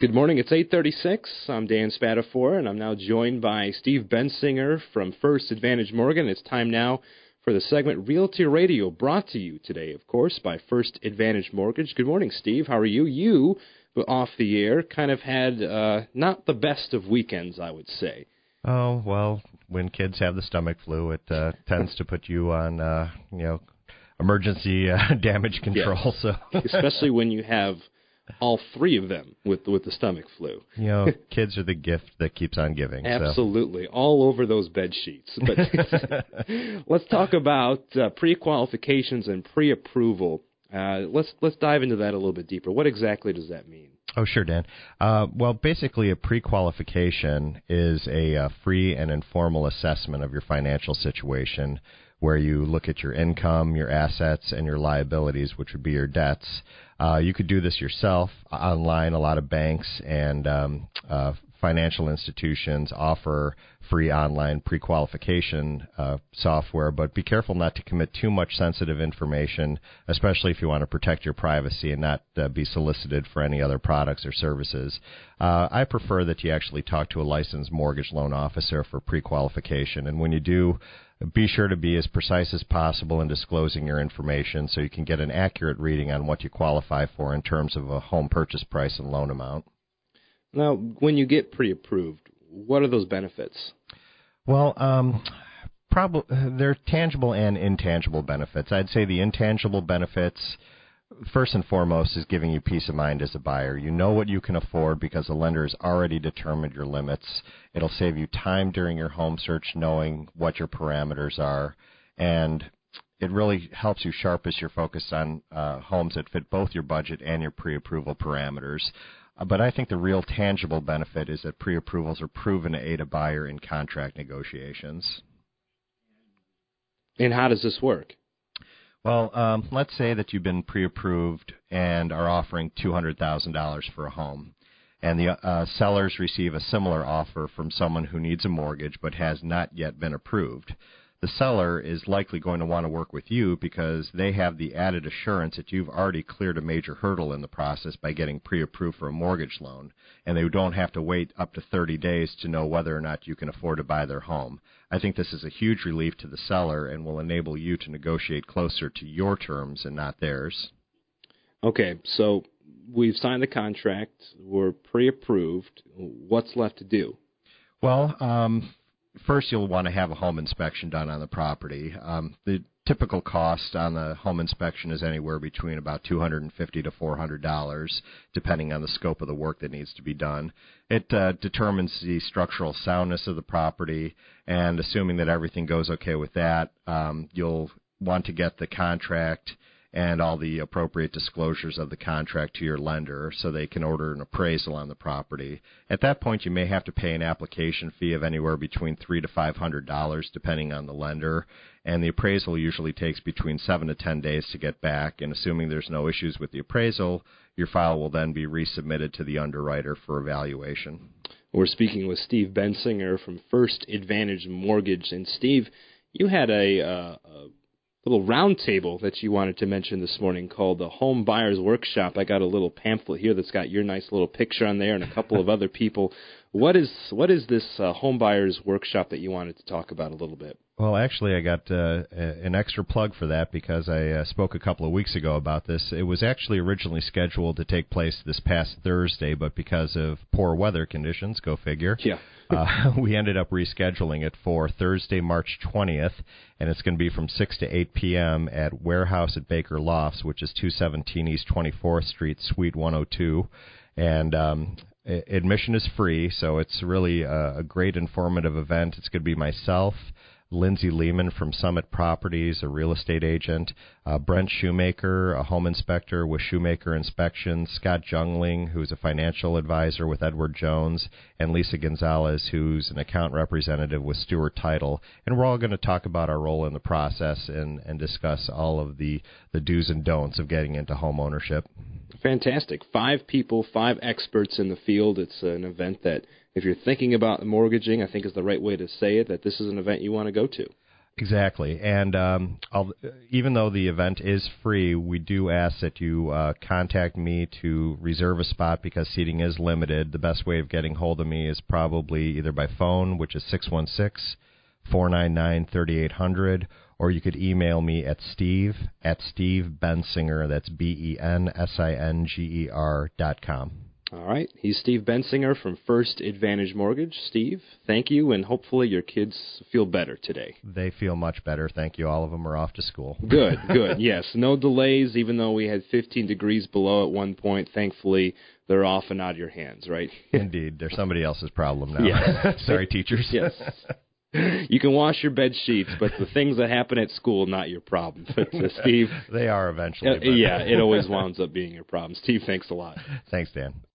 Good morning. It's 8:36. I'm Dan Spatafor, and I'm now joined by Steve Bensinger from First Advantage Mortgage. It's time now for the segment Realty Radio, brought to you today, of course, by First Advantage Mortgage. Good morning, Steve. How are you? You, off the air, kind of had not the best of weekends, I would say. Oh, well, when kids have the stomach flu, it tends to put you on, emergency damage control. Yes. So, especially when you have all three of them with the stomach flu. Kids are the gift that keeps on giving. Absolutely. So. All over those bed sheets. But let's talk about pre-qualifications and pre-approval. Let's dive into that a little bit deeper. What exactly does that mean? Oh, sure, Dan. Well, basically, a pre-qualification is a free and informal assessment of your financial situation, where you look at your income, your assets, and your liabilities, which would be your debts. You could do this yourself online. A lot of banks and financial institutions offer free online pre-qualification software, but be careful not to commit too much sensitive information, especially if you want to protect your privacy and not be solicited for any other products or services. I prefer that you actually talk to a licensed mortgage loan officer for pre-qualification, and when you do, be sure to be as precise as possible in disclosing your information so you can get an accurate reading on what you qualify for in terms of a home purchase price and loan amount. Now, when you get pre-approved, what are those benefits? Well, they're tangible and intangible benefits. I'd say the intangible benefits, first and foremost, is giving you peace of mind as a buyer. You know what you can afford because the lender has already determined your limits. It'll save you time during your home search knowing what your parameters are, and it really helps you sharpen your focus on homes that fit both your budget and your pre-approval parameters. But I think the real tangible benefit is that pre-approvals are proven to aid a buyer in contract negotiations. And how does this work? Well, let's say that you've been pre-approved and are offering $200,000 for a home, and the sellers receive a similar offer from someone who needs a mortgage but has not yet been approved. The seller is likely going to want to work with you because they have the added assurance that you've already cleared a major hurdle in the process by getting pre-approved for a mortgage loan, and they don't have to wait up to 30 days to know whether or not you can afford to buy their home. I think this is a huge relief to the seller and will enable you to negotiate closer to your terms and not theirs. Okay, so we've signed the contract. We're pre-approved. What's left to do? Well, first, you'll want to have a home inspection done on the property. The typical cost on the home inspection is anywhere between about $250 to $400, depending on the scope of the work that needs to be done. It determines the structural soundness of the property, and assuming that everything goes okay with that, you'll want to get the contract and all the appropriate disclosures of the contract to your lender so they can order an appraisal on the property. At that point, you may have to pay an application fee of anywhere between $300 to $500, depending on the lender, and the appraisal usually takes between 7 to 10 days to get back, and assuming there's no issues with the appraisal, your file will then be resubmitted to the underwriter for evaluation. We're speaking with Steve Bensinger from First Advantage Mortgage. And Steve, you had a little round table that you wanted to mention this morning called the Home Buyers Workshop. I got a little pamphlet here that's got your nice little picture on there and a couple of other people. What is this Home Buyers Workshop that you wanted to talk about a little bit? Well, actually, I got an extra plug for that because I spoke a couple of weeks ago about this. It was actually originally scheduled to take place this past Thursday, but because of poor weather conditions, go figure, we ended up rescheduling it for Thursday, March 20th, and it's going to be from 6 to 8 p.m. at Warehouse at Baker Lofts, which is 217 East 24th Street, Suite 102, and admission is free, so it's really a great informative event. It's going to be myself, Lindsay Lehman from Summit Properties, a real estate agent, Brent Shoemaker, a home inspector with Shoemaker Inspections, Scott Jungling, who's a financial advisor with Edward Jones, and Lisa Gonzalez, who's an account representative with Stewart Title. And we're all going to talk about our role in the process and discuss all of the do's and don'ts of getting into home ownership. Fantastic. 5 people, 5 experts in the field. It's an event that, if you're thinking about mortgaging, I think is the right way to say it, that this is an event you want to go to. Exactly. And even though the event is free, we do ask that you contact me to reserve a spot because seating is limited. The best way of getting hold of me is probably either by phone, which is 616-499-3800, or you could email me at steve@stevebensinger, that's BENSINGER.com. All right. He's Steve Bensinger from First Advantage Mortgage. Steve, thank you, and hopefully your kids feel better today. They feel much better, thank you. All of them are off to school. Good, good. Yes, no delays, even though we had 15 degrees below at one point. Thankfully, they're off and out of your hands, right? Indeed. They're somebody else's problem now. Yeah. Sorry, teachers. Yes. You can wash your bed sheets, but the things that happen at school, not your problem. But, Steve. They are eventually. Yeah, it always winds up being your problem. Steve, thanks a lot. Thanks, Dan.